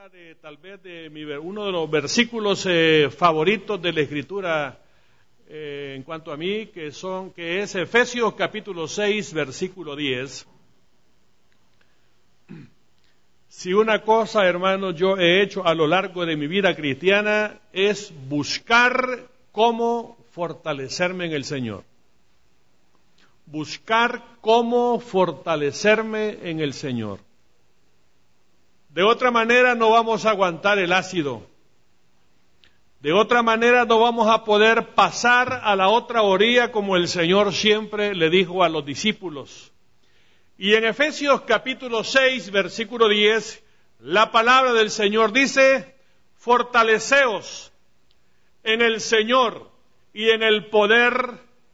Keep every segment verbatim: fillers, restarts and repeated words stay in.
lectura de tal vez de mi, uno de los versículos eh, favoritos de la Escritura eh, en cuanto a mí, que son que es Efesios capítulo seis, versículo diez. Si una cosa, hermanos, yo he hecho a lo largo de mi vida cristiana es buscar cómo fortalecerme en el Señor. Buscar cómo fortalecerme en el Señor. De otra manera no vamos a aguantar el ácido. De otra manera no vamos a poder pasar a la otra orilla como el Señor siempre le dijo a los discípulos. Y en Efesios capítulo seis, versículo diez, la palabra del Señor dice: fortaleceos en el Señor y en el poder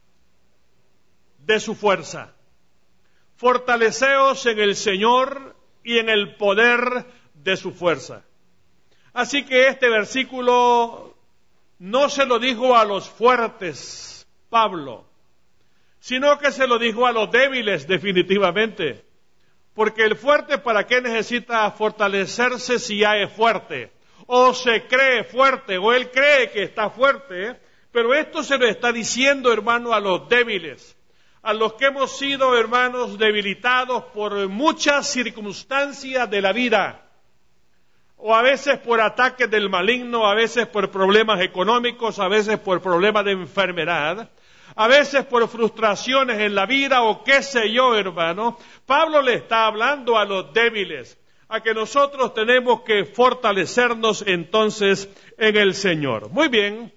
de su fuerza. Fortaleceos en el Señor y en el poder de su fuerza. Así que este versículo no se lo dijo a los fuertes, Pablo, sino que se lo dijo a los débiles definitivamente. Porque el fuerte, ¿para qué necesita fortalecerse si ya es fuerte? O se cree fuerte, o él cree que está fuerte, pero esto se lo está diciendo, hermano, a los débiles, a los que hemos sido, hermanos, debilitados por muchas circunstancias de la vida, o a veces por ataques del maligno, a veces por problemas económicos, a veces por problemas de enfermedad, a veces por frustraciones en la vida, o qué sé yo, hermano. Pablo le está hablando a los débiles, a que nosotros tenemos que fortalecernos entonces en el Señor. Muy bien.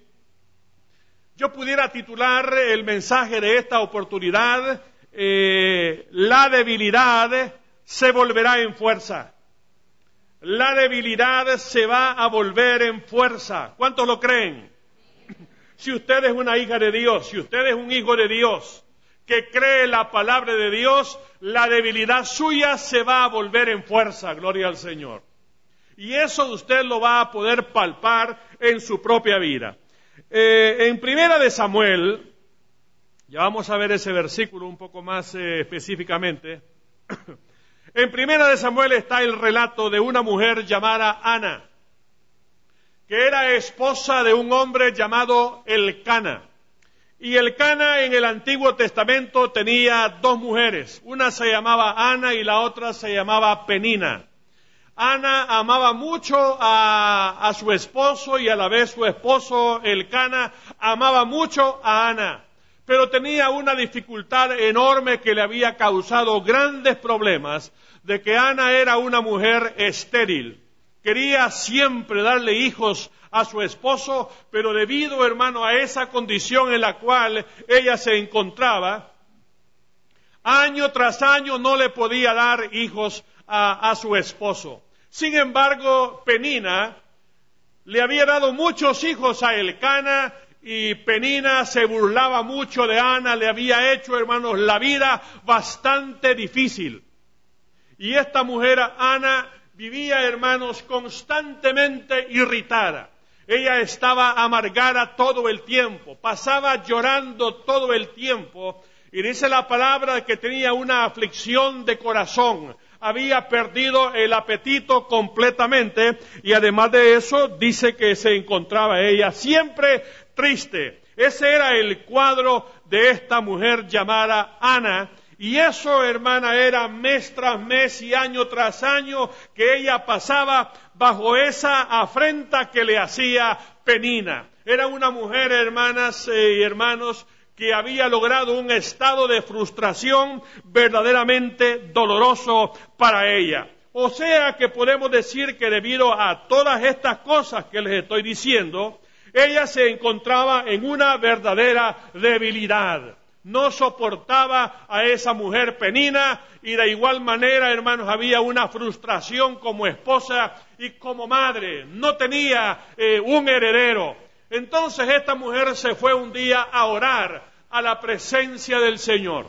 Yo pudiera titular el mensaje de esta oportunidad, eh, la debilidad se volverá en fuerza. La debilidad se va a volver en fuerza. ¿Cuántos lo creen? Si usted es una hija de Dios, si usted es un hijo de Dios, que cree la palabra de Dios, la debilidad suya se va a volver en fuerza, gloria al Señor. Y eso usted lo va a poder palpar en su propia vida. Eh, en Primera de Samuel, ya vamos a ver ese versículo un poco más eh, específicamente. En Primera de Samuel está el relato de una mujer llamada Ana, que era esposa de un hombre llamado Elcana. Y Elcana en el Antiguo Testamento tenía dos mujeres, una se llamaba Ana y la otra se llamaba Penina. Ana amaba mucho a, a su esposo y a la vez su esposo Elcana amaba mucho a Ana, pero tenía una dificultad enorme que le había causado grandes problemas, de que Ana era una mujer estéril. Quería siempre darle hijos a su esposo, pero debido, hermano, a esa condición en la cual ella se encontraba, año tras año no le podía dar hijos a, a su esposo. Sin embargo, Penina le había dado muchos hijos a Elcana, y Penina se burlaba mucho de Ana, le había hecho, hermanos, la vida bastante difícil. Y esta mujer, Ana, vivía, hermanos, constantemente irritada. Ella estaba amargada todo el tiempo, pasaba llorando todo el tiempo, y dice la palabra que tenía una aflicción de corazón. Había perdido el apetito completamente, y además de eso, dice que se encontraba ella siempre triste. Ese era el cuadro de esta mujer llamada Ana. Y eso, hermana, era mes tras mes y año tras año que ella pasaba bajo esa afrenta que le hacía Penina. Era una mujer, hermanas y hermanos, que había logrado un estado de frustración verdaderamente doloroso para ella. O sea que podemos decir que debido a todas estas cosas que les estoy diciendo, ella se encontraba en una verdadera debilidad. No soportaba a esa mujer Penina, y de igual manera, hermanos, había una frustración como esposa y como madre. No tenía eh, un heredero. Entonces esta mujer se fue un día a orar a la presencia del Señor.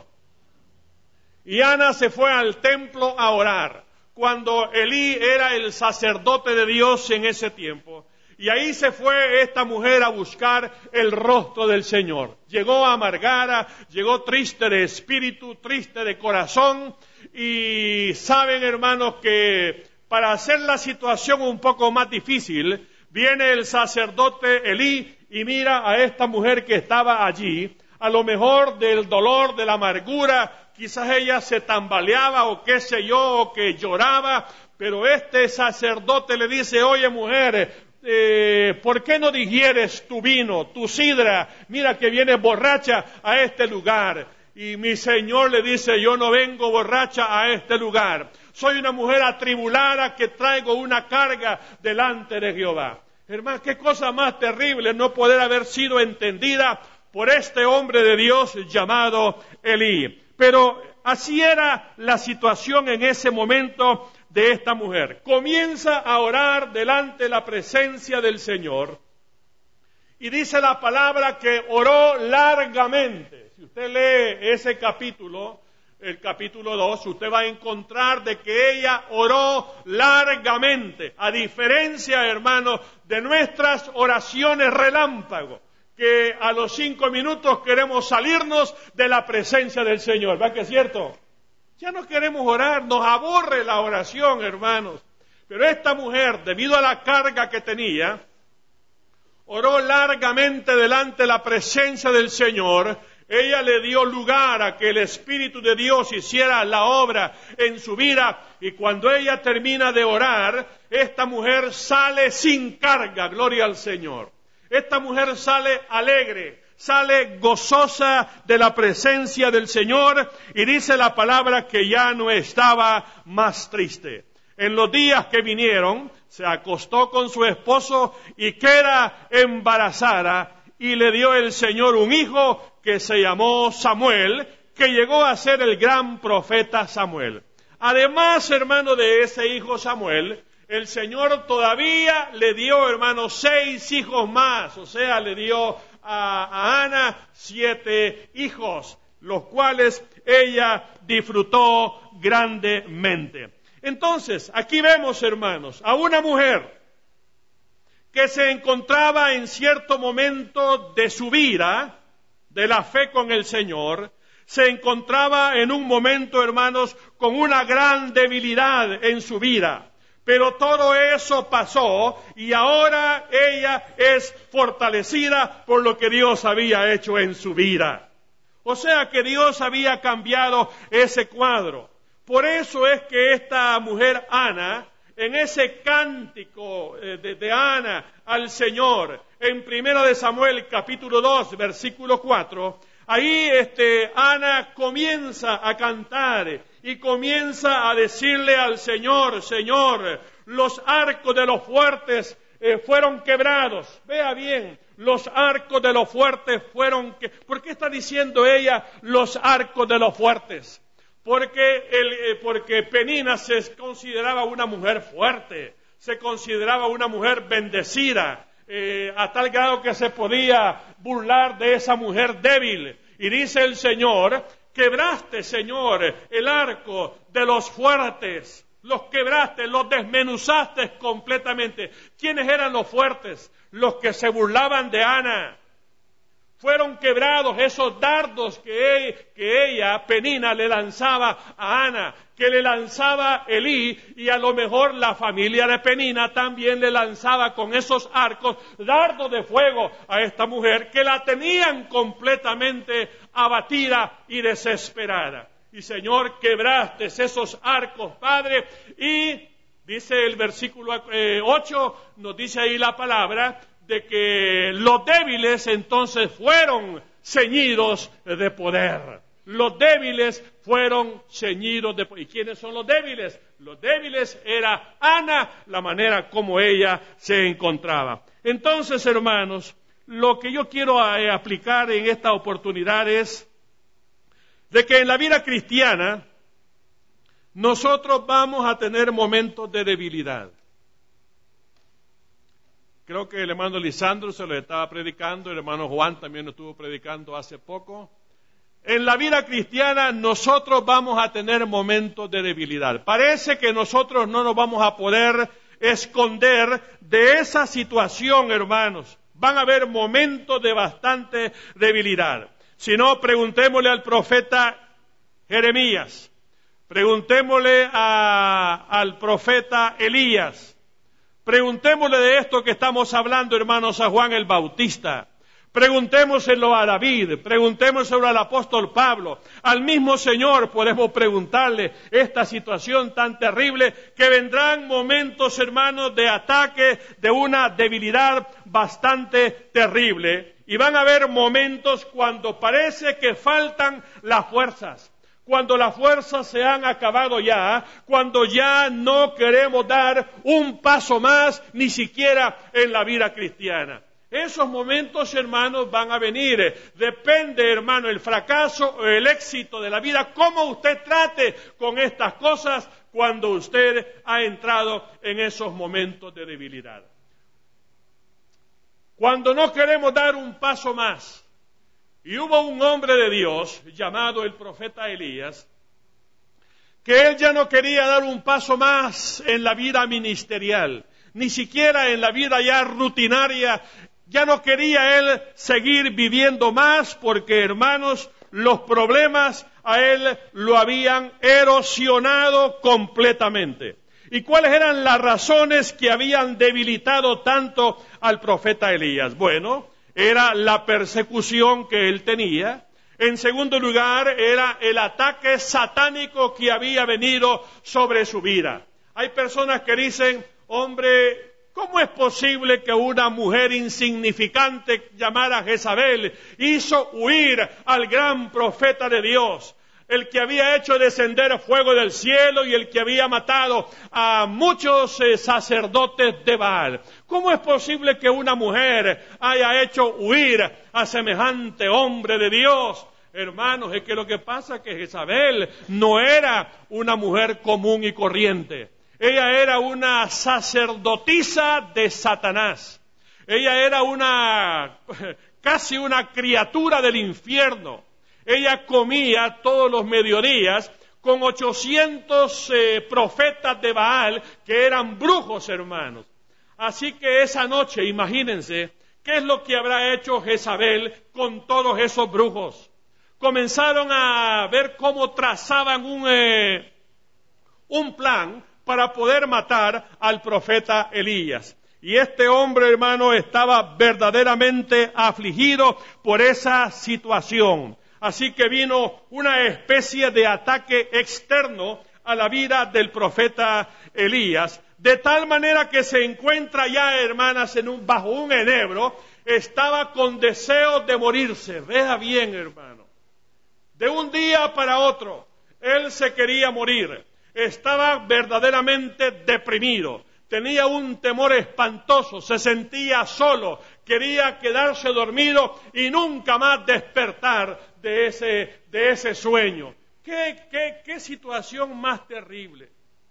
Y Ana se fue al templo a orar, cuando Elí era el sacerdote de Dios en ese tiempo. Y ahí se fue esta mujer a buscar el rostro del Señor. Llegó amargada, llegó triste de espíritu, triste de corazón. Y saben, hermanos, que para hacer la situación un poco más difícil, viene el sacerdote Elí y mira a esta mujer que estaba allí, a lo mejor del dolor, de la amargura, quizás ella se tambaleaba o qué sé yo, o que lloraba, pero este sacerdote le dice, oye mujer, eh, ¿por qué no digieres tu vino, tu sidra? Mira que vienes borracha a este lugar. Y mi Señor le dice, yo no vengo borracha a este lugar. Soy una mujer atribulada que traigo una carga delante de Jehová. Hermano, qué cosa más terrible no poder haber sido entendida por este hombre de Dios llamado Elí. Pero así era la situación en ese momento de esta mujer. Comienza a orar delante de la presencia del Señor. Y dice la palabra que oró largamente. Si usted lee ese capítulo, el capítulo dos, usted va a encontrar de que ella oró largamente. A diferencia, hermanos, de nuestras oraciones relámpago, que a los cinco minutos queremos salirnos de la presencia del Señor. ¿Va que es cierto? Ya no queremos orar, nos aburre la oración, hermanos. Pero esta mujer, debido a la carga que tenía, oró largamente delante de la presencia del Señor. Ella le dio lugar a que el Espíritu de Dios hiciera la obra en su vida. Y cuando ella termina de orar, esta mujer sale sin carga, gloria al Señor. Esta mujer sale alegre, sale gozosa de la presencia del Señor y dice la palabra que ya no estaba más triste. En los días que vinieron, se acostó con su esposo y queda embarazada y le dio el Señor un hijo que se llamó Samuel, que llegó a ser el gran profeta Samuel. Además, hermano, de ese hijo Samuel, el Señor todavía le dio, hermano, seis hijos más, o sea, le dio a, a Ana siete hijos, los cuales ella disfrutó grandemente. Entonces, aquí vemos, hermanos, a una mujer que se encontraba en cierto momento de su vida, de la fe con el Señor, se encontraba en un momento, hermanos, con una gran debilidad en su vida. Pero todo eso pasó y ahora ella es fortalecida por lo que Dios había hecho en su vida. O sea que Dios había cambiado ese cuadro. Por eso es que esta mujer Ana, en ese cántico de, de Ana al Señor, en Primera de Samuel capítulo dos, versículo cuatro, ahí este, Ana comienza a cantar y comienza a decirle al Señor, Señor, los arcos de los fuertes eh, fueron quebrados. Vea bien, los arcos de los fuertes fueron quebrados. ¿Por qué está diciendo ella los arcos de los fuertes? Porque, el, eh, porque Penina se consideraba una mujer fuerte, se consideraba una mujer bendecida, eh, a tal grado que se podía burlar de esa mujer débil. Y dice el Señor, quebraste, Señor, el arco de los fuertes, los quebraste, los desmenuzaste completamente. ¿Quiénes eran los fuertes? Los que se burlaban de Ana. Fueron quebrados esos dardos que, él, que ella, Penina, le lanzaba a Ana, que le lanzaba Elí, y a lo mejor la familia de Penina también le lanzaba con esos arcos dardos de fuego a esta mujer, que la tenían completamente abatida y desesperada. Y Señor, quebraste esos arcos, Padre, y dice el versículo eh, ocho, nos dice ahí la palabra, de que los débiles entonces fueron ceñidos de poder. Los débiles fueron ceñidos de poder. ¿Y quiénes son los débiles? Los débiles era Ana, la manera como ella se encontraba. Entonces, hermanos, lo que yo quiero eh, aplicar en esta oportunidad es de que en la vida cristiana nosotros vamos a tener momentos de debilidad. Creo que el hermano Lisandro se lo estaba predicando, el hermano Juan también lo estuvo predicando hace poco. En la vida cristiana nosotros vamos a tener momentos de debilidad. Parece que nosotros no nos vamos a poder esconder de esa situación, hermanos. Van a haber momentos de bastante debilidad. Si no, preguntémosle al profeta Jeremías. Preguntémosle a, al profeta Elías. Preguntémosle de esto que estamos hablando, hermanos, a Juan el Bautista. Preguntémoselo a David, preguntémoselo al apóstol Pablo, al mismo Señor podemos preguntarle esta situación tan terrible, que vendrán momentos, hermanos, de ataque, de una debilidad bastante terrible, y van a haber momentos cuando parece que faltan las fuerzas, cuando las fuerzas se han acabado ya, cuando ya no queremos dar un paso más, ni siquiera en la vida cristiana. Esos momentos, hermanos, van a venir. Depende, hermano, el fracaso o el éxito de la vida, cómo usted trate con estas cosas cuando usted ha entrado en esos momentos de debilidad. Cuando no queremos dar un paso más. Y hubo un hombre de Dios, llamado el profeta Elías, que él ya no quería dar un paso más en la vida ministerial, ni siquiera en la vida ya rutinaria. Ya no quería él seguir viviendo más porque, hermanos, los problemas a él lo habían erosionado completamente. ¿Y cuáles eran las razones que habían debilitado tanto al profeta Elías? Bueno, era la persecución que él tenía. En segundo lugar, era el ataque satánico que había venido sobre su vida. Hay personas que dicen, hombre, ¿cómo es posible que una mujer insignificante llamada Jezabel hizo huir al gran profeta de Dios? El que había hecho descender fuego del cielo y el que había matado a muchos eh, sacerdotes de Baal. ¿Cómo es posible que una mujer haya hecho huir a semejante hombre de Dios? Hermanos, es que lo que pasa es que Jezabel no era una mujer común y corriente. Ella era una sacerdotisa de Satanás. Ella era una, casi una criatura del infierno. Ella comía todos los mediodías con ochocientos eh, profetas de Baal que eran brujos, hermanos. Así que esa noche, imagínense, ¿qué es lo que habrá hecho Jezabel con todos esos brujos? Comenzaron a ver cómo trazaban un, eh, un plan para poder matar al profeta Elías. Y este hombre, hermano, estaba verdaderamente afligido por esa situación. Así que vino una especie de ataque externo a la vida del profeta Elías, de tal manera que se encuentra ya, hermanas, en un, bajo un enebro, estaba con deseo de morirse. Vea bien, hermano. De un día para otro, él se quería morir. Estaba verdaderamente deprimido, tenía un temor espantoso, se sentía solo, quería quedarse dormido y nunca más despertar de ese, de ese sueño. ¿Qué, qué, qué situación más terrible?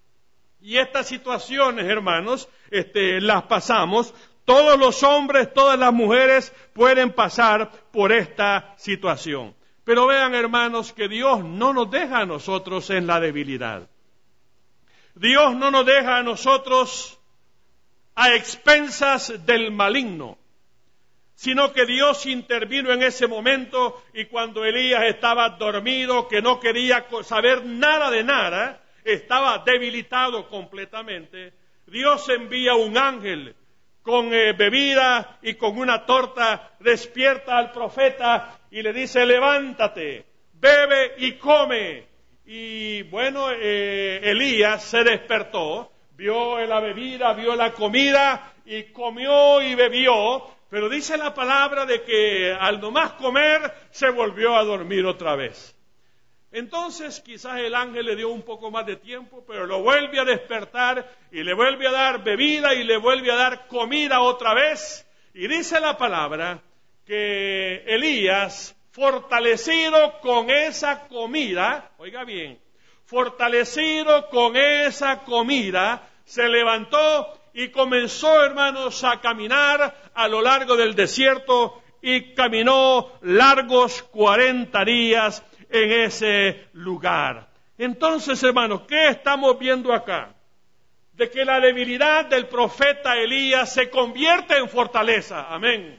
Y estas situaciones, hermanos, este, las pasamos. Todos los hombres, todas las mujeres pueden pasar por esta situación. Pero vean, hermanos, que Dios no nos deja a nosotros en la debilidad. Dios no nos deja a nosotros a expensas del maligno, sino que Dios intervino en ese momento y cuando Elías estaba dormido, que no quería saber nada de nada, estaba debilitado completamente, Dios envía un ángel con eh, bebida y con una torta, despierta al profeta y le dice, levántate, bebe y come. Y bueno, eh, Elías se despertó, vio la bebida, vio la comida y comió y bebió, pero dice la palabra de que al nomás comer se volvió a dormir otra vez. Entonces quizás el ángel le dio un poco más de tiempo, pero lo vuelve a despertar y le vuelve a dar bebida y le vuelve a dar comida otra vez. Y dice la palabra que Elías, fortalecido con esa comida, oiga bien, fortalecido con esa comida, se levantó y comenzó, hermanos, a caminar a lo largo del desierto y caminó largos cuarenta días en ese lugar. Entonces, hermanos, ¿qué estamos viendo acá? De que la debilidad del profeta Elías se convierte en fortaleza. Amén.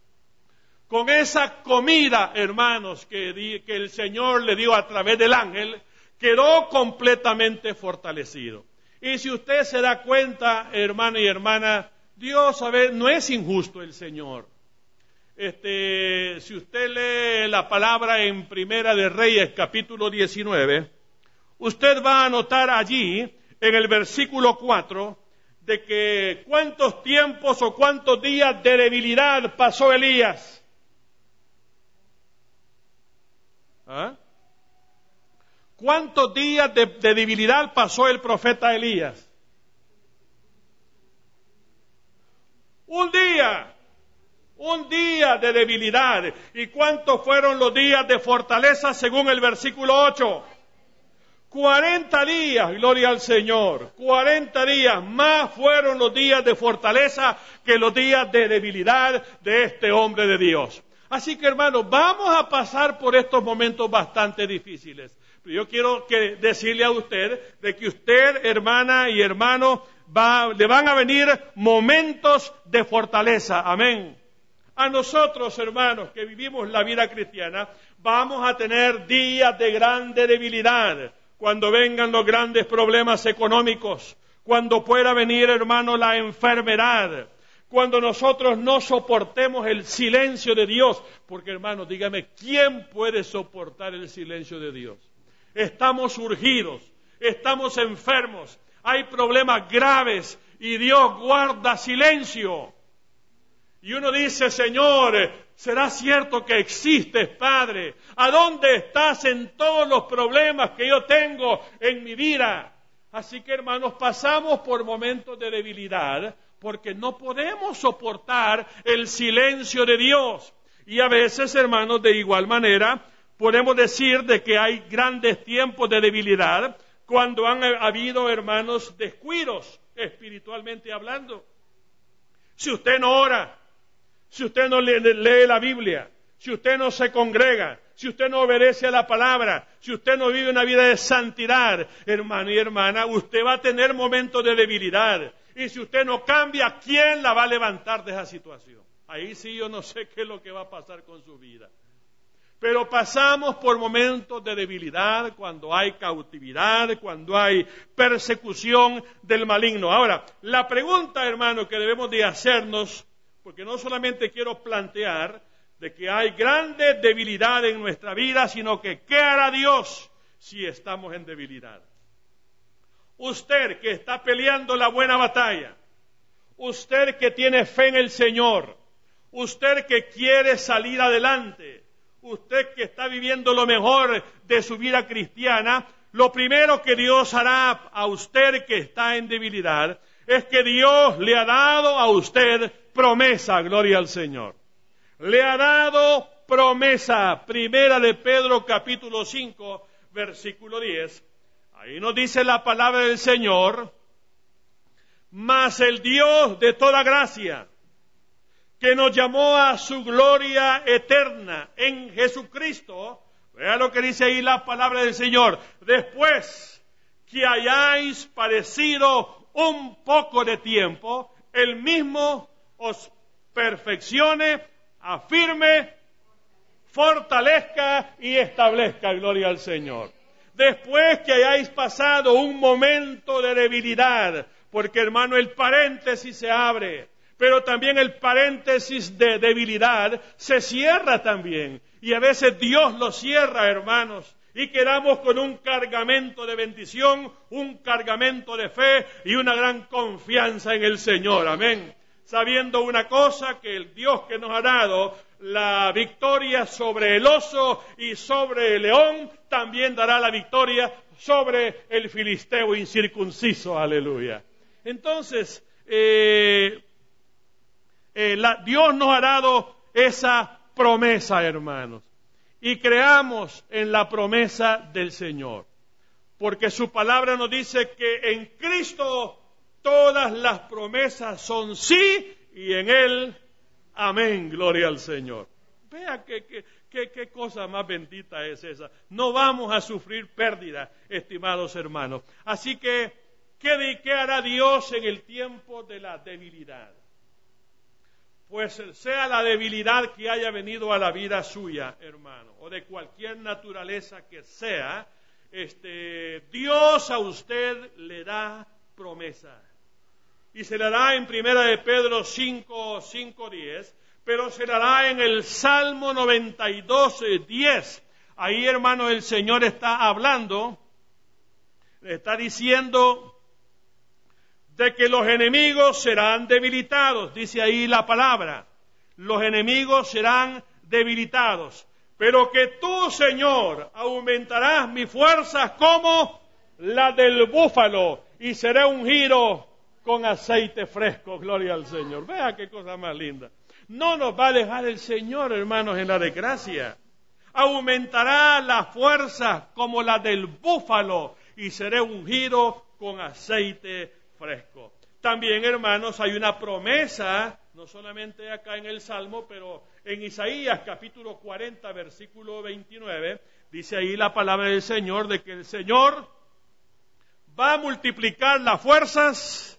Con esa comida, hermanos, que, di, que el Señor le dio a través del ángel, quedó completamente fortalecido. Y si usted se da cuenta, hermano y hermana, Dios, a ver, no es injusto el Señor. Este, si usted lee la palabra en Primera de Reyes, capítulo diecinueve, usted va a notar allí, en el versículo cuatro, de que cuántos tiempos o cuántos días de debilidad pasó Elías. ¿Ah? ¿Cuántos días de, de debilidad pasó el profeta Elías? Un día. Un día de debilidad. ¿Y cuántos fueron los días de fortaleza según el versículo ocho? Cuarenta días, gloria al Señor. Cuarenta días más fueron los días de fortaleza que los días de debilidad de este hombre de Dios. Así que, hermanos, vamos a pasar por estos momentos bastante difíciles. Pero yo quiero que decirle a usted de que usted, hermana y hermano, va, le van a venir momentos de fortaleza. Amén. A nosotros, hermanos, que vivimos la vida cristiana, vamos a tener días de grande debilidad. Cuando vengan los grandes problemas económicos, cuando pueda venir, hermano, la enfermedad, cuando nosotros no soportemos el silencio de Dios. Porque, hermano, dígame, ¿quién puede soportar el silencio de Dios? Estamos urgidos, estamos enfermos, hay problemas graves y Dios guarda silencio. Y uno dice, Señor, ¿será cierto que existes, Padre? ¿A dónde estás en todos los problemas que yo tengo en mi vida? Así que, hermanos, pasamos por momentos de debilidad porque no podemos soportar el silencio de Dios. Y a veces, hermanos, de igual manera, podemos decir de que hay grandes tiempos de debilidad cuando han habido, hermanos, descuidos, espiritualmente hablando. Si usted no ora, si usted no lee, lee la Biblia, si usted no se congrega, si usted no obedece a la palabra, si usted no vive una vida de santidad, hermano y hermana, usted va a tener momentos de debilidad. Y si usted no cambia, ¿quién la va a levantar de esa situación? Ahí sí yo no sé qué es lo que va a pasar con su vida. Pero pasamos por momentos de debilidad, cuando hay cautividad, cuando hay persecución del maligno. Ahora, la pregunta, hermano, que debemos de hacernos, porque no solamente quiero plantear de que hay grande debilidad en nuestra vida, sino que ¿qué hará Dios si estamos en debilidad? Usted que está peleando la buena batalla, usted que tiene fe en el Señor, usted que quiere salir adelante, usted que está viviendo lo mejor de su vida cristiana, lo primero que Dios hará a usted que está en debilidad es que Dios le ha dado a usted promesa, gloria al Señor. Le ha dado promesa. Primera de Pedro capítulo cinco, versículo diez. Ahí nos dice la palabra del Señor, mas el Dios de toda gracia, que nos llamó a su gloria eterna en Jesucristo. Vea lo que dice ahí la palabra del Señor. Después que hayáis padecido un poco de tiempo, el mismo os perfeccione, afirme, fortalezca y establezca. Gloria al Señor. Después que hayáis pasado un momento de debilidad, porque, hermano, el paréntesis se abre, pero también el paréntesis de debilidad se cierra también. Y a veces Dios lo cierra, hermanos, y quedamos con un cargamento de bendición, un cargamento de fe y una gran confianza en el Señor. Amén. Sabiendo una cosa, que el Dios que nos ha dado la victoria sobre el oso y sobre el león, también dará la victoria sobre el filisteo incircunciso. Aleluya. Entonces, eh, eh, la, Dios nos ha dado esa promesa, hermanos. Y creamos en la promesa del Señor. Porque su palabra nos dice que en Cristo todas las promesas son sí y en Él, amén, gloria al Señor. Vea qué, qué, qué, qué cosa más bendita es esa. No vamos a sufrir pérdida, estimados hermanos. Así que, ¿qué, qué hará Dios en el tiempo de la debilidad? Pues sea la debilidad que haya venido a la vida suya, hermano, o de cualquier naturaleza que sea, este, Dios a usted le da promesa. Y se le hará en Primera de Pedro cinco, cinco, diez, pero se le hará en el Salmo noventa y dos, diez. Ahí, hermano, el Señor está hablando, le está diciendo de que los enemigos serán debilitados, dice ahí la palabra, los enemigos serán debilitados, pero que tú, Señor, aumentarás mis fuerzas como la del búfalo, y seré ungido con aceite fresco, gloria al Señor. Vea qué cosa más linda. No nos va a dejar el Señor, hermanos, en la desgracia. Aumentará la fuerza como la del búfalo, y seré ungido con aceite fresco. También, hermanos, hay una promesa, no solamente acá en el Salmo, pero en Isaías capítulo cuarenta, versículo veintinueve, dice ahí la palabra del Señor, de que el Señor va a multiplicar las fuerzas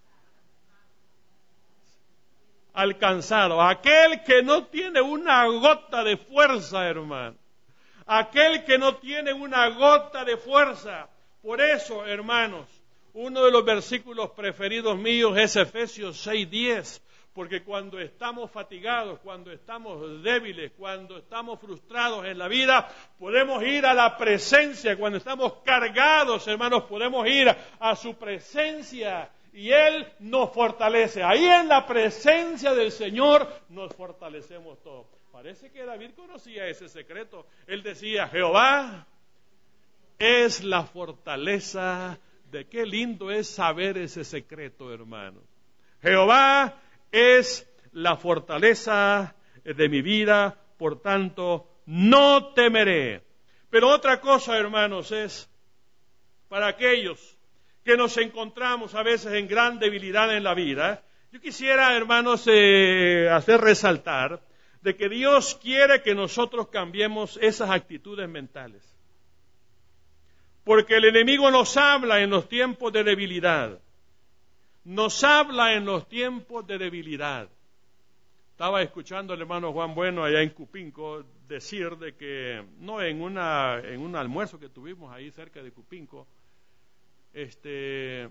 al cansado. Aquel que no tiene una gota de fuerza, hermano. Aquel que no tiene una gota de fuerza. Por eso, hermanos, uno de los versículos preferidos míos es Efesios seis, diez. Porque cuando estamos fatigados, cuando estamos débiles, cuando estamos frustrados en la vida, podemos ir a la presencia. Cuando estamos cargados, hermanos, podemos ir a su presencia y Él nos fortalece. Ahí en la presencia del Señor nos fortalecemos todos. Parece que David conocía ese secreto. Él decía, Jehová es la fortaleza de... Qué lindo es saber ese secreto, hermano. Jehová es la fortaleza de mi vida, por tanto, no temeré. Pero otra cosa, hermanos, es para aquellos que nos encontramos a veces en gran debilidad en la vida. Yo quisiera, hermanos, eh, hacer resaltar de que Dios quiere que nosotros cambiemos esas actitudes mentales. Porque el enemigo nos habla en los tiempos de debilidad. Nos habla en los tiempos de debilidad. Estaba escuchando al hermano Juan Bueno allá en Cupinco decir de que, no, en una en un almuerzo que tuvimos ahí cerca de Cupinco, este,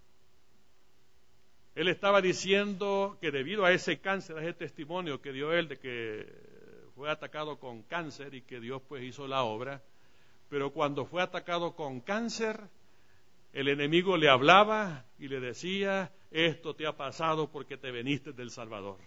él estaba diciendo que debido a ese cáncer, a ese testimonio que dio él de que fue atacado con cáncer y que Dios pues hizo la obra, pero cuando fue atacado con cáncer, el enemigo le hablaba y le decía, esto te ha pasado porque te veniste del Salvador.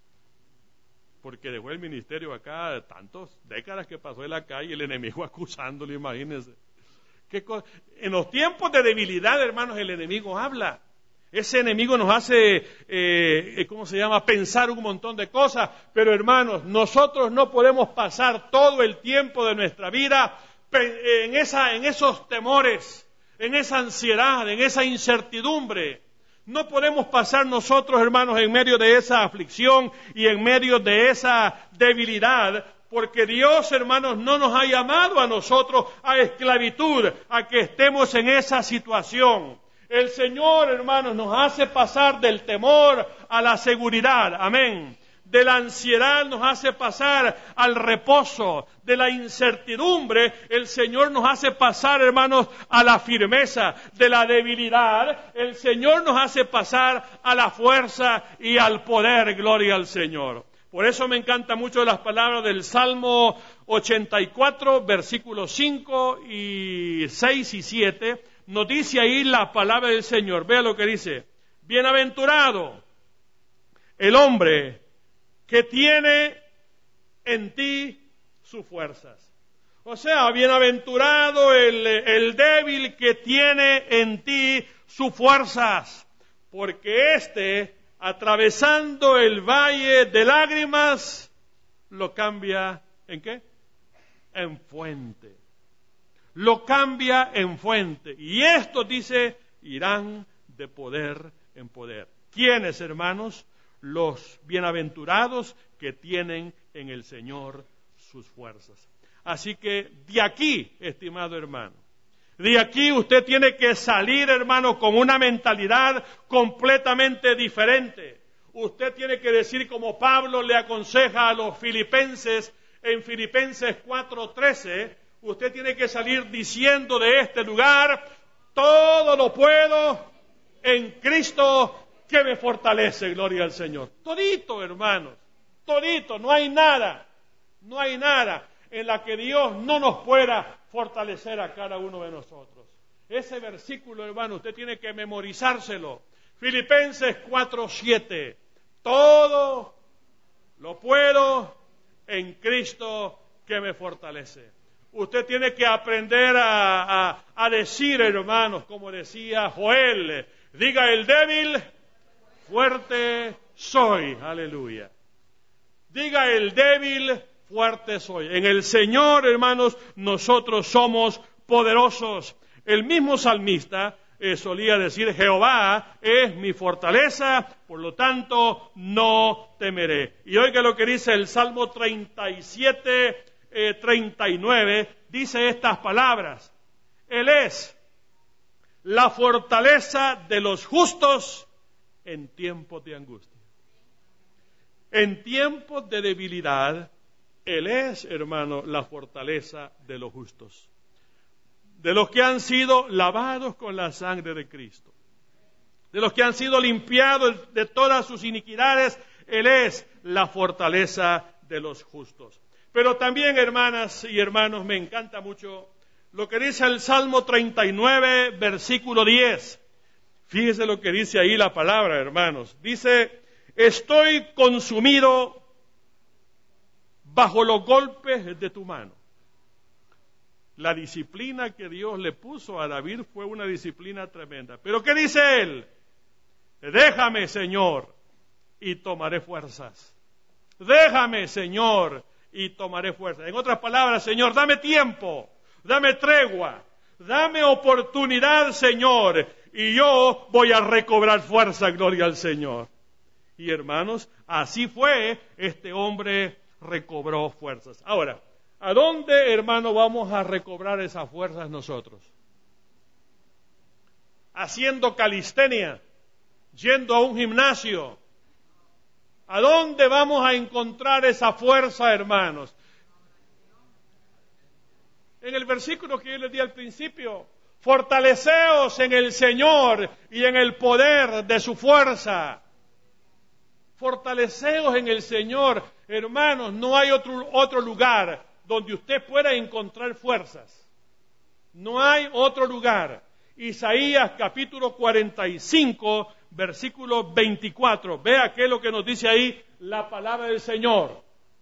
Porque dejó el ministerio acá, tantas décadas que pasó él acá y el enemigo acusándole, imagínense. ¿Qué co- en los tiempos de debilidad, hermanos, el enemigo habla. Ese enemigo nos hace, eh, ¿cómo se llama?, pensar un montón de cosas. Pero, hermanos, nosotros no podemos pasar todo el tiempo de nuestra vida en, esa, en esos temores, en esa ansiedad, en esa incertidumbre. No podemos pasar nosotros, hermanos, en medio de esa aflicción y en medio de esa debilidad, porque Dios, hermanos, no nos ha llamado a nosotros a esclavitud, a que estemos en esa situación. El Señor, hermanos, nos hace pasar del temor a la seguridad, amén. De la ansiedad nos hace pasar al reposo, de la incertidumbre el Señor nos hace pasar, hermanos, a la firmeza, de la debilidad el Señor nos hace pasar a la fuerza y al poder, gloria al Señor. Por eso me encantan mucho las palabras del Salmo ochenta y cuatro, versículos cinco y seis y siete, nos dice ahí la palabra del Señor. Vea lo que dice: bienaventurado el hombre que tiene en ti sus fuerzas. O sea, bienaventurado el, el débil que tiene en ti sus fuerzas, porque éste, atravesando el valle de lágrimas, lo cambia ¿en qué? En fuente. Lo cambia en fuente. Y estos, dice, irán de poder en poder. ¿Quiénes, hermanos? Los bienaventurados que tienen en el Señor sus fuerzas. Así que de aquí, estimado hermano, de aquí usted tiene que salir, hermano, con una mentalidad completamente diferente. Usted tiene que decir, como Pablo le aconseja a los filipenses en Filipenses cuatro trece, Usted tiene que salir diciendo de este lugar, todo lo puedo en Cristo que me fortalece, gloria al Señor. Todito, hermanos, todito, no hay nada, no hay nada en la que Dios no nos pueda fortalecer a cada uno de nosotros. Ese versículo, hermano, usted tiene que memorizárselo. Filipenses cuatro siete. Todo lo puedo en Cristo que me fortalece. Usted tiene que aprender a, a, a decir, hermanos, como decía Joel, diga el débil, fuerte soy. Aleluya. Diga el débil, fuerte soy. En el Señor, hermanos, nosotros somos poderosos. El mismo salmista eh, solía decir, Jehová es mi fortaleza, por lo tanto no temeré. Y oiga lo que dice el Salmo treinta y siete, eh, treinta y nueve, dice estas palabras. Él es la fortaleza de los justos en tiempos de angustia. En tiempos de debilidad, Él es, hermano, la fortaleza de los justos. De los que han sido lavados con la sangre de Cristo. De los que han sido limpiados de todas sus iniquidades, Él es la fortaleza de los justos. Pero también, hermanas y hermanos, me encanta mucho lo que dice el Salmo treinta y nueve, versículo diez. Fíjese lo que dice ahí la palabra, hermanos. Dice, estoy consumido bajo los golpes de tu mano. La disciplina que Dios le puso a David fue una disciplina tremenda. ¿Pero qué dice él? Déjame, Señor, y tomaré fuerzas. Déjame, Señor, y tomaré fuerzas. En otras palabras, Señor, dame tiempo, dame tregua, dame oportunidad, Señor, y yo voy a recobrar fuerza, gloria al Señor. Y hermanos, así fue, este hombre recobró fuerzas. Ahora, ¿a dónde, hermano, vamos a recobrar esas fuerzas nosotros? Haciendo calistenia, yendo a un gimnasio. ¿A dónde vamos a encontrar esa fuerza, hermanos? En el versículo que yo les di al principio, fortaleceos en el Señor y en el poder de su fuerza. Fortaleceos en el Señor, hermanos, no hay otro, otro lugar donde usted pueda encontrar fuerzas. No hay otro lugar. Isaías capítulo cuarenta y cinco, versículo veinticuatro. Vea qué es lo que nos dice ahí la palabra del Señor.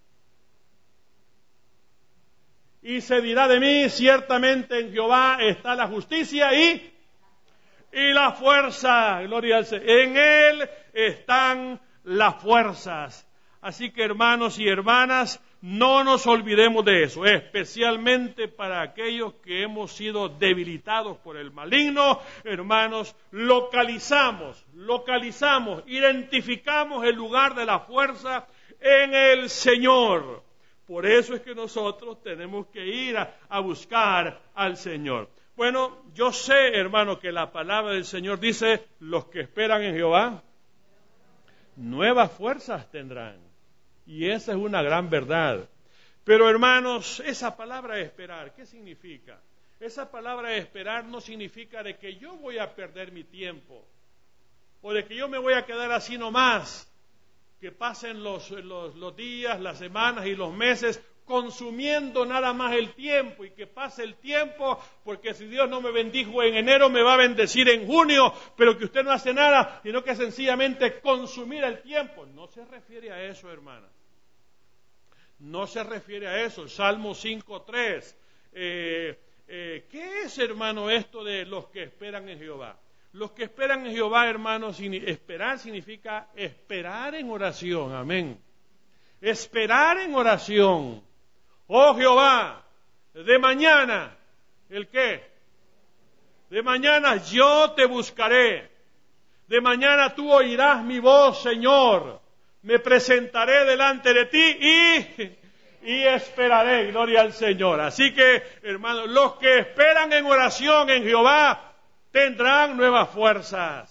Y se dirá de mí, ciertamente en Jehová está la justicia y, y la fuerza. Gloria al Señor. En Él están las fuerzas. Así que, hermanos y hermanas, no nos olvidemos de eso, especialmente para aquellos que hemos sido debilitados por el maligno. Hermanos, localizamos, localizamos, identificamos el lugar de la fuerza en el Señor. Por eso es que nosotros tenemos que ir a, a buscar al Señor. Bueno, yo sé, hermano, que la palabra del Señor dice, los que esperan en Jehová, nuevas fuerzas tendrán. Y esa es una gran verdad. Pero hermanos, esa palabra esperar, ¿qué significa? Esa palabra esperar no significa de que yo voy a perder mi tiempo, o de que yo me voy a quedar así nomás, que pasen los, los, los días, las semanas y los meses consumiendo nada más el tiempo, y que pase el tiempo, porque si Dios no me bendijo en enero, me va a bendecir en junio, pero que usted no hace nada, sino que sencillamente consumir el tiempo. No se refiere a eso, hermana. No se refiere a eso. Salmo cinco tres. Eh, eh, ¿Qué es, hermano, esto de los que esperan en Jehová? Los que esperan en Jehová, hermanos, esperar significa esperar en oración. Amén. Esperar en oración. Oh Jehová, de mañana, ¿el qué? De mañana yo te buscaré. De mañana tú oirás mi voz, Señor. Me presentaré delante de ti y, y esperaré, gloria al Señor. Así que, hermanos, los que esperan en oración en Jehová tendrán nuevas fuerzas.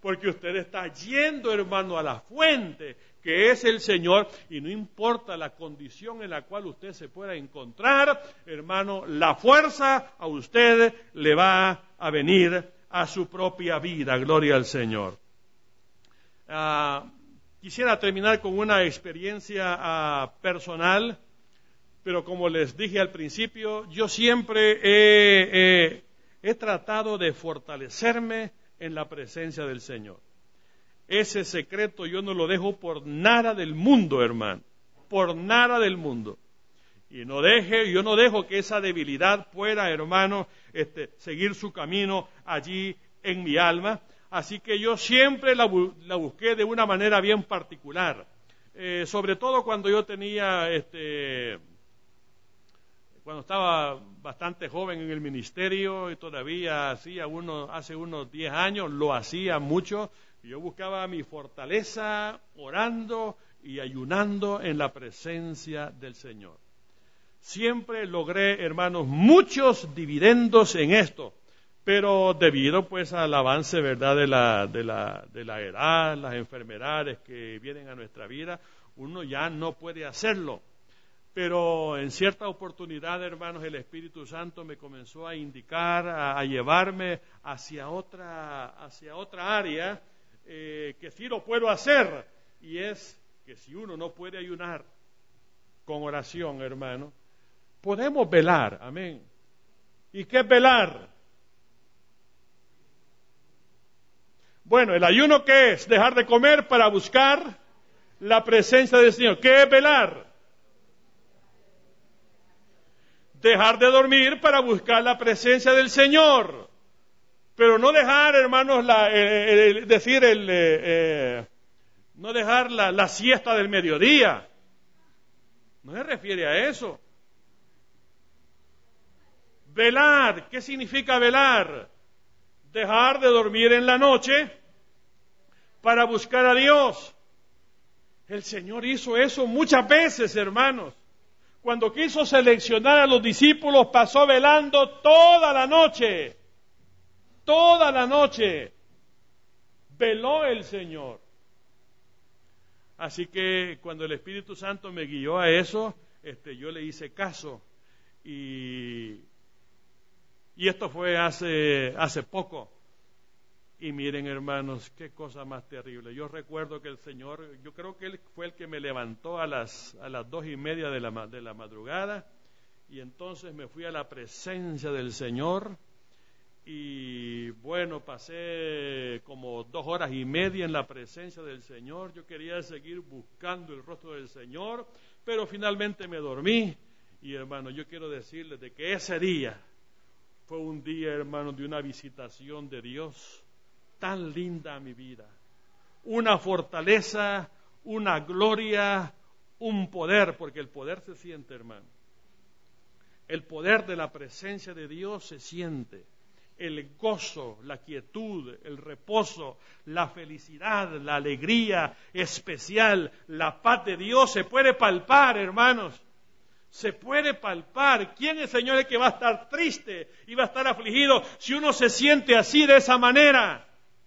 porque usted está yendo, hermano, a la fuente, que es el Señor, y no importa la condición en la cual usted se pueda encontrar, hermano, la fuerza a usted le va a venir a su propia vida. Gloria al Señor. Uh, quisiera terminar con una experiencia uh, personal, pero como les dije al principio, yo siempre he, he, he tratado de fortalecerme en la presencia del Señor. Ese secreto yo no lo dejo por nada del mundo, hermano, por nada del mundo. Y no deje, yo no dejo que esa debilidad pueda, hermano, este, seguir su camino allí en mi alma. Así que yo siempre la, bu la busqué de una manera bien particular. Eh, sobre todo cuando yo tenía, este, cuando estaba bastante joven en el ministerio y todavía hacía uno, hace unos diez años, lo hacía mucho. Yo buscaba mi fortaleza orando y ayunando en la presencia del Señor. Siempre logré, hermanos, muchos dividendos en esto, pero debido pues al avance, ¿verdad?, de la, de la, de la edad, las enfermedades que vienen a nuestra vida, uno ya no puede hacerlo. Pero en cierta oportunidad, hermanos, el Espíritu Santo me comenzó a indicar, a, a llevarme hacia otra, hacia otra área, Eh, que sí lo puedo hacer, y es que si uno no puede ayunar con oración, hermano, podemos velar, amén. ¿Y qué es velar? Bueno, el ayuno, ¿qué es? Dejar de comer para buscar la presencia del Señor. ¿Qué es velar? Dejar de dormir para buscar la presencia del Señor. Pero no dejar, hermanos, la, eh, el, decir el, eh, eh, no dejar la, la siesta del mediodía. No se refiere a eso. Velar, ¿qué significa velar? Dejar de dormir en la noche para buscar a Dios. El Señor hizo eso muchas veces, hermanos. Cuando quiso seleccionar a los discípulos, pasó velando toda la noche. Toda la noche veló el Señor. Así que cuando el Espíritu Santo me guió a eso, este, yo le hice caso. Y, y esto fue hace, hace poco. Y miren, hermanos, qué cosa más terrible. Yo recuerdo que el Señor, yo creo que Él fue el que me levantó a las, a las dos y media de la, de la madrugada. Y entonces me fui a la presencia del Señor. Y bueno, pasé como dos horas y media en la presencia del Señor. Yo quería seguir buscando el rostro del Señor, pero finalmente me dormí. Y hermano, yo quiero decirles de que ese día fue un día, hermano, de una visitación de Dios tan linda a mi vida. Una fortaleza, una gloria, un poder, porque el poder se siente, hermano. El poder de la presencia de Dios se siente. El gozo, la quietud, el reposo, la felicidad, la alegría especial, la paz de Dios se puede palpar, hermanos. Se puede palpar. ¿Quién es, Señor, el que va a estar triste y va a estar afligido si uno se siente así, de esa manera?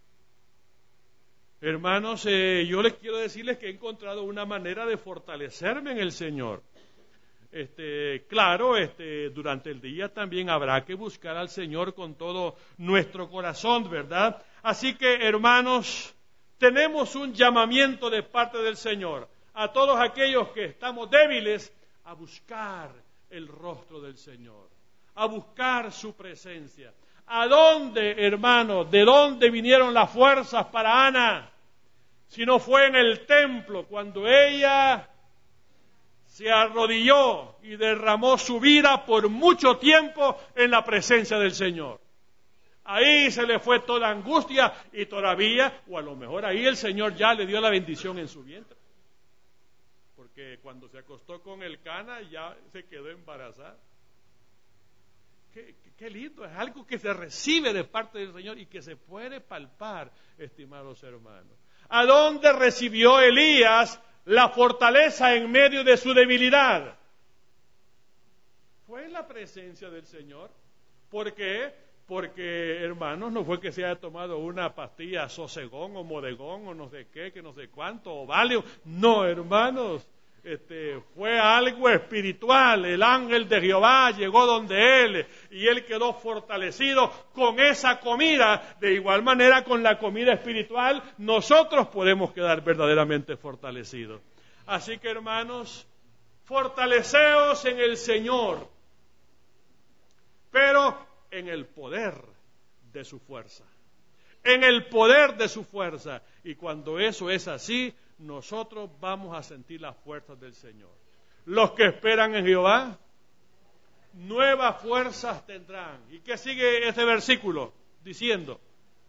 Hermanos, eh, yo les quiero decirles que he encontrado una manera de fortalecerme en el Señor. Este, claro, este, durante el día también habrá que buscar al Señor con todo nuestro corazón, ¿verdad? Así que, hermanos, tenemos un llamamiento de parte del Señor a todos aquellos que estamos débiles a buscar el rostro del Señor, a buscar su presencia. ¿A dónde, hermanos? ¿De dónde vinieron las fuerzas para Ana? Si no fue en el templo, cuando ella se arrodilló y derramó su vida por mucho tiempo en la presencia del Señor. Ahí se le fue toda angustia y todavía, o a lo mejor ahí el Señor ya le dio la bendición en su vientre. Porque cuando se acostó con el Cana ya se quedó embarazada. Qué, qué lindo, es algo que se recibe de parte del Señor y que se puede palpar, estimados hermanos. ¿A dónde recibió Elías la fortaleza en medio de su debilidad? Fue en la presencia del Señor. ¿Por qué? porque, hermanos, no fue que se haya tomado una pastilla sosegón o modegón o no sé qué, que no sé cuánto, o Valium. No, hermanos, este, fue algo espiritual. El ángel de Jehová llegó donde él y él quedó fortalecido con esa comida. De igual manera, con la comida espiritual, nosotros podemos quedar verdaderamente fortalecidos. Así que, hermanos, fortaleceos en el Señor, pero en el poder de su fuerza, en el poder de su fuerza. Y cuando eso es así, nosotros vamos a sentir las fuerzas del Señor. Los que esperan en Jehová, nuevas fuerzas tendrán. ¿Y qué sigue ese versículo? Diciendo,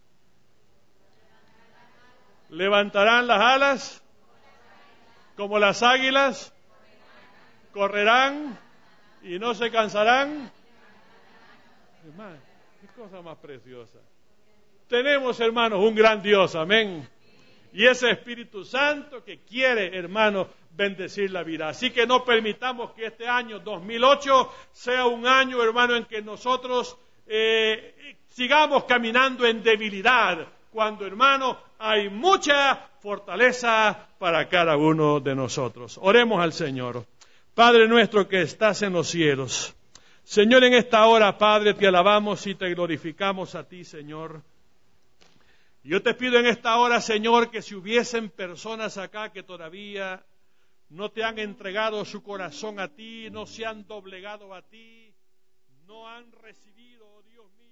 levantarán las alas como las águilas, correrán y no se cansarán. Hermano, qué cosa más preciosa. Tenemos, hermanos, un gran Dios, amén. Y ese Espíritu Santo que quiere, hermanos, bendecir la vida. Así que no permitamos que este año dos mil ocho sea un año, hermano, en que nosotros eh, sigamos caminando en debilidad, cuando, hermano, hay mucha fortaleza para cada uno de nosotros. Oremos al Señor. Padre nuestro que estás en los cielos, Señor, en esta hora, Padre, te alabamos y te glorificamos a ti, Señor. Yo te pido en esta hora, Señor, que si hubiesen personas acá que todavía no te han entregado su corazón a ti, no se han doblegado a ti, no han recibido, oh Dios mío,